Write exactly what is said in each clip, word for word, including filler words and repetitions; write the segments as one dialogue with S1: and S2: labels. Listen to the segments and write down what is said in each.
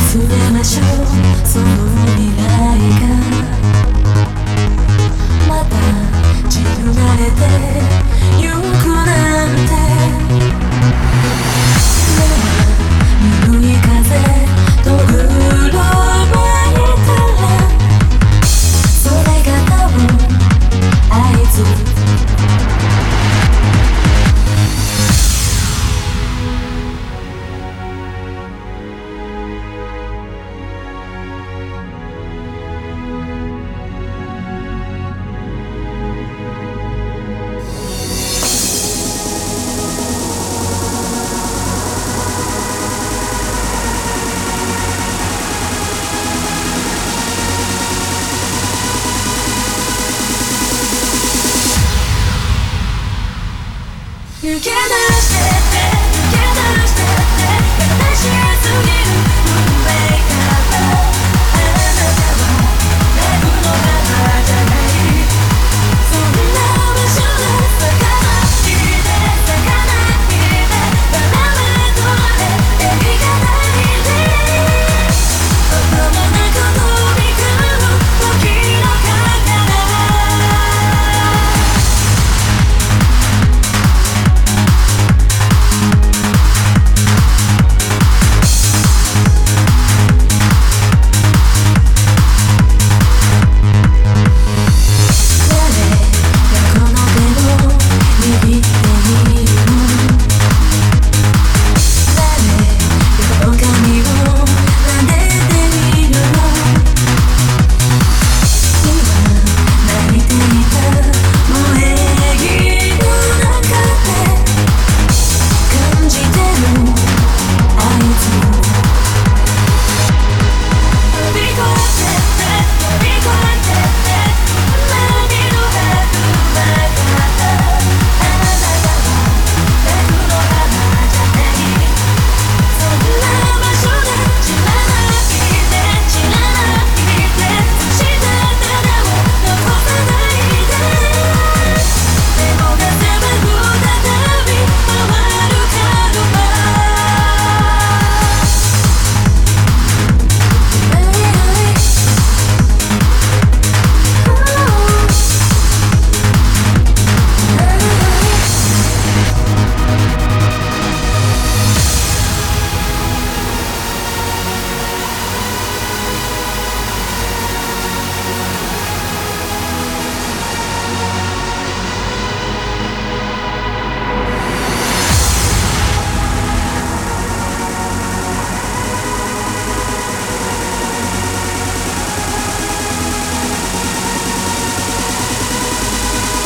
S1: 忘れましょうその未来がまた散られてゆくなんてぬるい風とぐるまいたらそれが多分合図抜け出してって抜け出してって悲しすぎる運命からあなたはラブの花じゃないそんな場所で咲かないで咲かないでバラ目とれ映画ないで頭の中飛び交う時のかから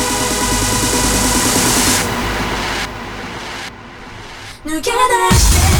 S1: 抜け出して